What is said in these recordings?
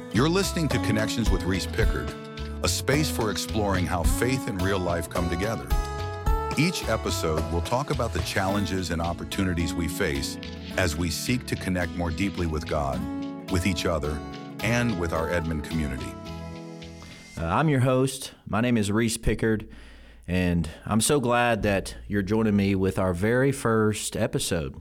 You're listening to Connections with Reese Pickard, a space for exploring how faith and real life come together. Each episode will talk about the challenges and opportunities we face as we seek to connect more deeply with God, with each other, and with our Edmond community. I'm your host. My name is Reese Pickard, and I'm so glad that you're joining me with our very first episode.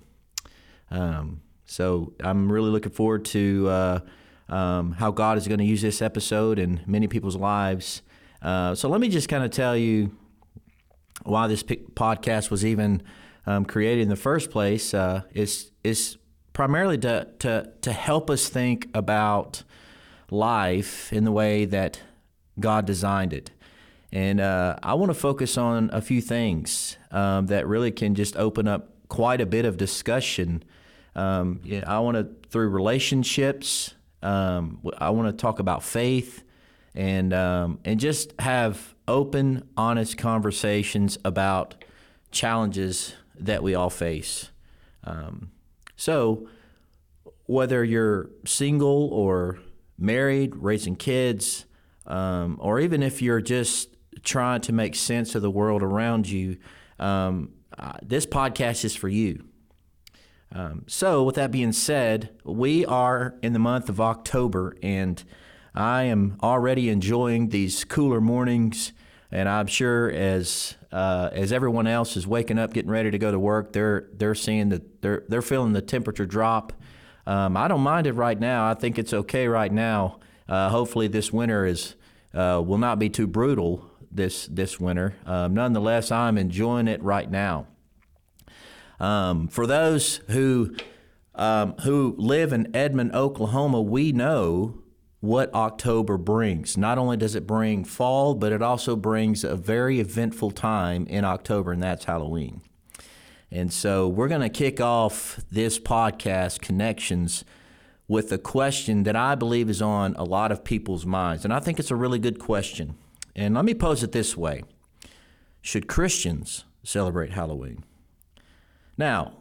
So I'm really looking forward to how God is going to use this episode in many people's lives. So let me just kind of tell you why this podcast was even created in the first place. Is primarily to help us think about life in the way that God designed it. And I want to focus on a few things that really can just open up quite a bit of discussion. I want to, through relationships, I want to talk about faith and just have open, honest conversations about challenges that we all face. So whether you're single or married, raising kids, or even if you're just trying to make sense of the world around you, this podcast is for you. So with that being said, we are in the month of October, and I am already enjoying these cooler mornings, and I'm sure as everyone else is waking up, getting ready to go to work, they're seeing that they're feeling the temperature drop. I don't mind it right now. I think it's okay right now. Hopefully this winter will not be too brutal this winter. Nonetheless, I'm enjoying it right now. For those who live in Edmond, Oklahoma, we know what October brings. Not only does it bring fall, but it also brings a very eventful time in October, and that's Halloween. And so we're going to kick off this podcast, Connections, with a question that I believe is on a lot of people's minds. And I think it's a really good question. And let me pose it this way. Should Christians celebrate Halloween? Now,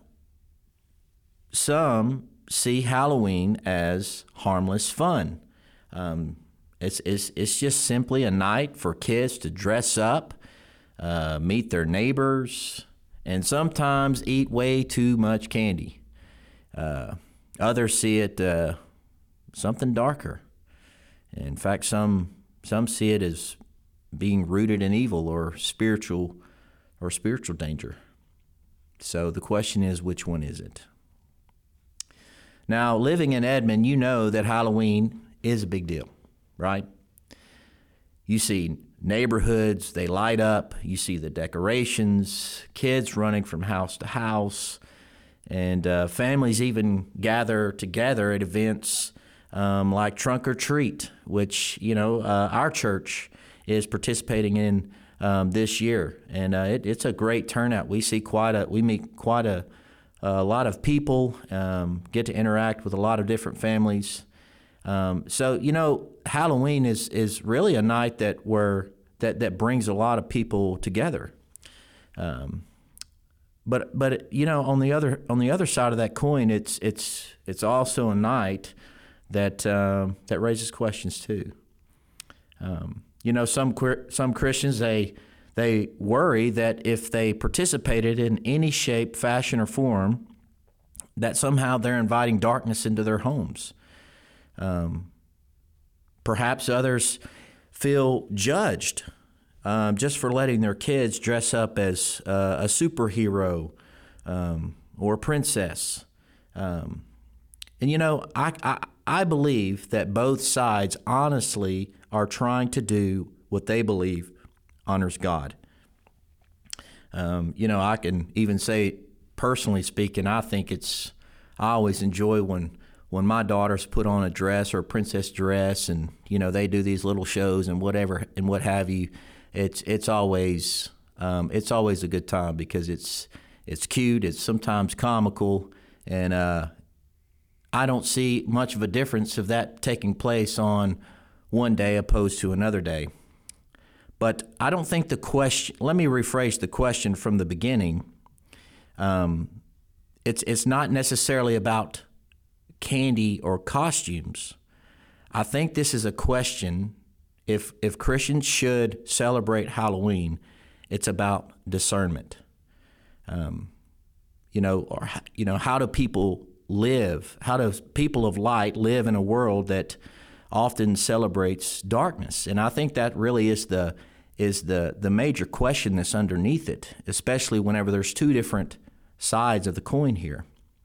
some see Halloween as harmless fun. It's just simply a night for kids to dress up, meet their neighbors, and sometimes eat way too much candy. Others see it something darker. In fact, some see it as being rooted in evil or spiritual danger. So the question is, which one is it? Now, living in Edmond, you know that Halloween is a big deal, right? You see neighborhoods, they light up. You see the decorations, kids running from house to house, and families even gather together at events like Trunk or Treat, which, our church is participating in this year, and it's a great turnout. We meet quite a lot of people, get to interact with a lot of different families. So Halloween is really a night that brings a lot of people together. But on the other side of that coin, it's also a night that raises questions too. Some Christians, they worry that if they participated in any shape, fashion, or form, that somehow they're inviting darkness into their homes. Perhaps others feel judged just for letting their kids dress up as a superhero or a princess. I believe that both sides honestly are trying to do what they believe honors God. I can even say, personally speaking, I always enjoy when my daughters put on a dress or a princess dress, and they do these little shows and whatever and what have you. It's always a good time because it's cute. It's sometimes comical, and I don't see much of a difference of that taking place on one day opposed to another day. But I don't think let me rephrase the question from the beginning. It's not necessarily about candy or costumes. I think this is a question. If Christians should celebrate Halloween, it's about discernment. How do people live? How do people of light live in a world that often celebrates darkness? And I think that really is the major question that's underneath it, especially whenever there's two different sides of the coin here.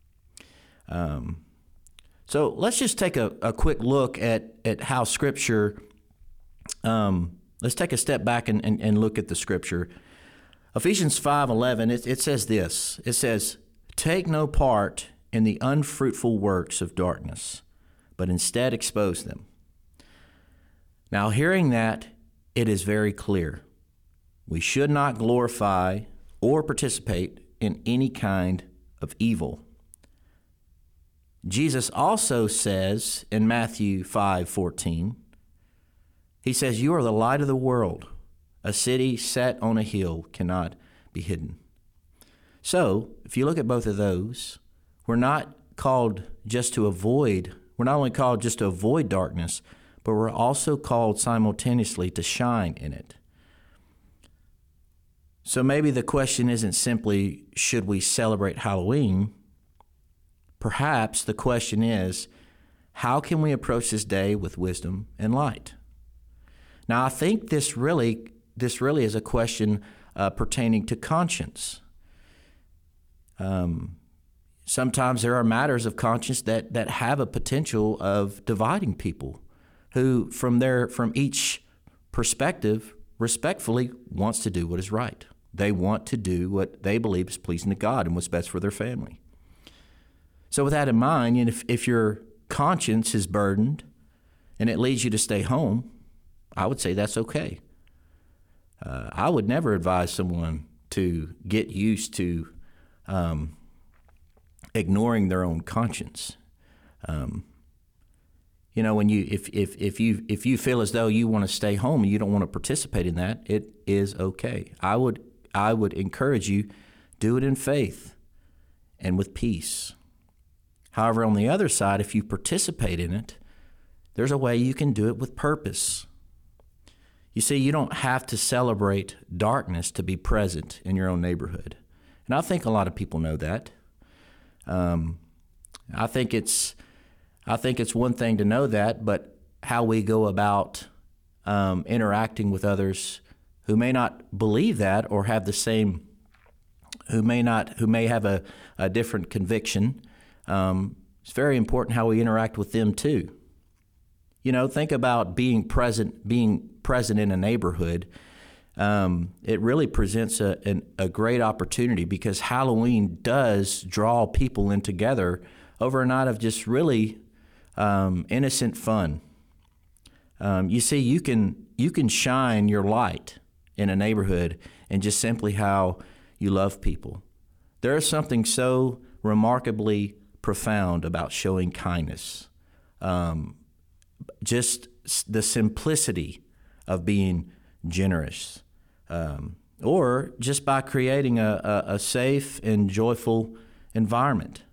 So let's just take a quick look at how Scripture. Let's take a step back and look at the Scripture. Ephesians 5:11, it says this. It says, "Take no part in the unfruitful works of darkness, but instead expose them." Now, hearing that, it is very clear. We should not glorify or participate in any kind of evil. Jesus also says in Matthew 5:14, he says, "You are the light of the world. A city set on a hill cannot be hidden." So, if you look at both of those, we're not called just to avoid, we're not only called just to avoid darkness, but we're also called simultaneously to shine in it. So maybe the question isn't simply, should we celebrate Halloween? Perhaps the question is, how can we approach this day with wisdom and light? Now, I think this really is a question pertaining to conscience. Sometimes there are matters of conscience that have a potential of dividing people who, from each perspective, respectfully wants to do what is right. They want to do what they believe is pleasing to God and what's best for their family. So with that in mind, if your conscience is burdened and it leads you to stay home, I would say that's okay. I would never advise someone to get used to ignoring their own conscience. When if you feel as though you want to stay home and you don't want to participate in that, it is okay. I would encourage you, do it in faith and with peace. However, on the other side, if you participate in it, there's a way you can do it with purpose. You see, you don't have to celebrate darkness to be present in your own neighborhood. And I think a lot of people know that. I think it's one thing to know that, but how we go about interacting with others who may not believe that or have the same, who may have a different conviction, it's very important how we interact with them too. Think about being present in a neighborhood. It really presents a great opportunity because Halloween does draw people in together over a night of just really innocent fun. You see, you can shine your light in a neighborhood and just simply how you love people. There is something so remarkably profound about showing kindness. Just the simplicity of being generous, or just by creating a safe and joyful environment.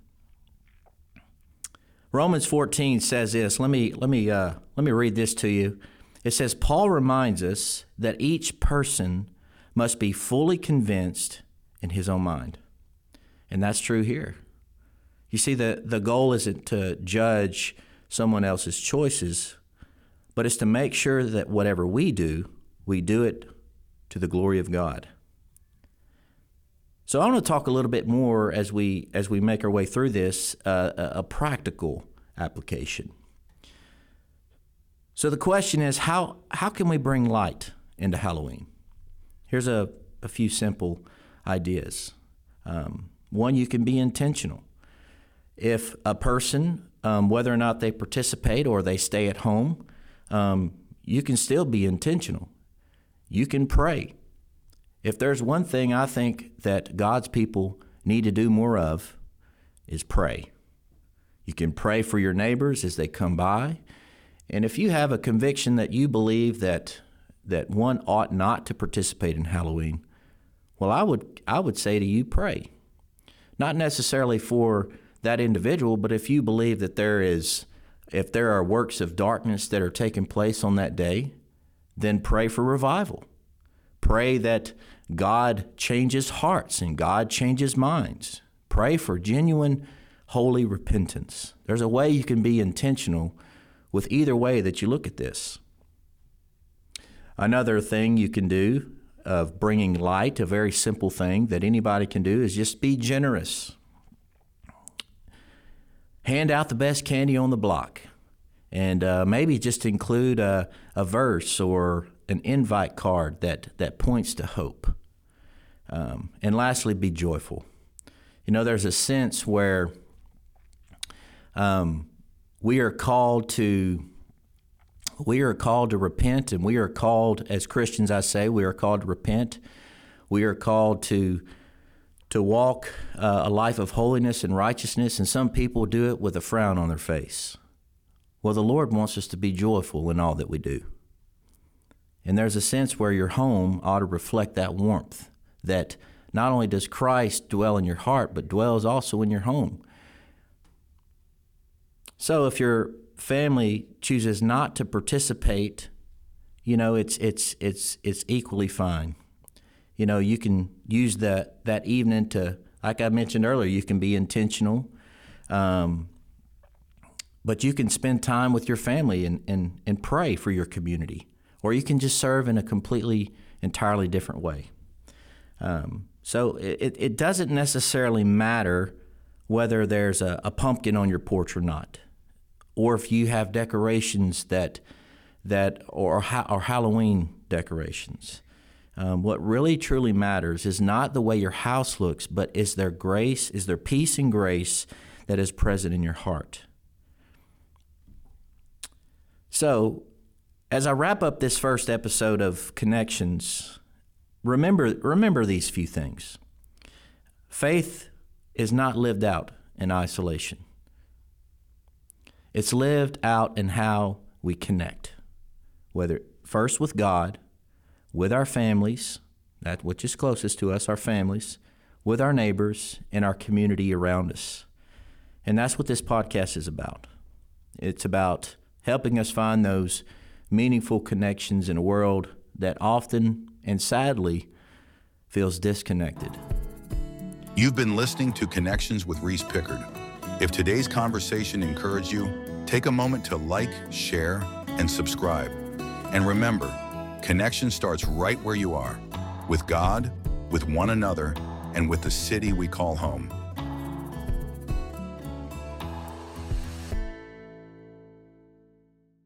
Romans 14 says this. Let me read this to you. It says, Paul reminds us that each person must be fully convinced in his own mind. And that's true here. You see, the goal isn't to judge someone else's choices, but it's to make sure that whatever we do it to the glory of God. So I want to talk a little bit more as we make our way through this, a practical application. So the question is, how can we bring light into Halloween? Here's a few simple ideas. One, you can be intentional. If a person, whether or not they participate or they stay at home, you can still be intentional. You can pray. If there's one thing I think that God's people need to do more of, is pray. You can pray for your neighbors as they come by. And if you have a conviction that you believe that one ought not to participate in Halloween, well, I would say to you, pray. Not necessarily for that individual, but if you believe that there is If there are works of darkness that are taking place on that day, then pray for revival. Pray that God changes hearts and God changes minds. Pray for genuine, holy repentance. There's a way you can be intentional with either way that you look at this. Another thing you can do of bringing light, a very simple thing that anybody can do, is just be generous. Hand out the best candy on the block, and maybe just include a verse or an invite card that points to hope. And lastly, be joyful. You know, there's a sense where we are called to repent, and we are called, as Christians, I say, we are called to repent. We are called to walk a life of holiness and righteousness, and some people do it with a frown on their face. Well, the Lord wants us to be joyful in all that we do. And there's a sense where your home ought to reflect that warmth, that not only does Christ dwell in your heart, but dwells also in your home. So if your family chooses not to participate, you know, it's equally fine. You know, you can use that evening to, like I mentioned earlier, you can be intentional, but you can spend time with your family and pray for your community, or you can just serve in a entirely different way. So it doesn't necessarily matter whether there's a pumpkin on your porch or not, or if you have decorations that or Halloween decorations. What really truly matters is not the way your house looks, but is there peace and grace that is present in your heart. So, as I wrap up this first episode of Connections, remember these few things. Faith is not lived out in isolation. It's lived out in how we connect, whether first with God, with our families, that which is closest to us, our families, with our neighbors, and our community around us. And that's what this podcast is about. It's about helping us find those meaningful connections in a world that often and sadly feels disconnected. You've been listening to Connections with Reese Pickard. If today's conversation encouraged you, take a moment to like, share, and subscribe. And remember, connection starts right where you are, with God, with one another, and with the city we call home.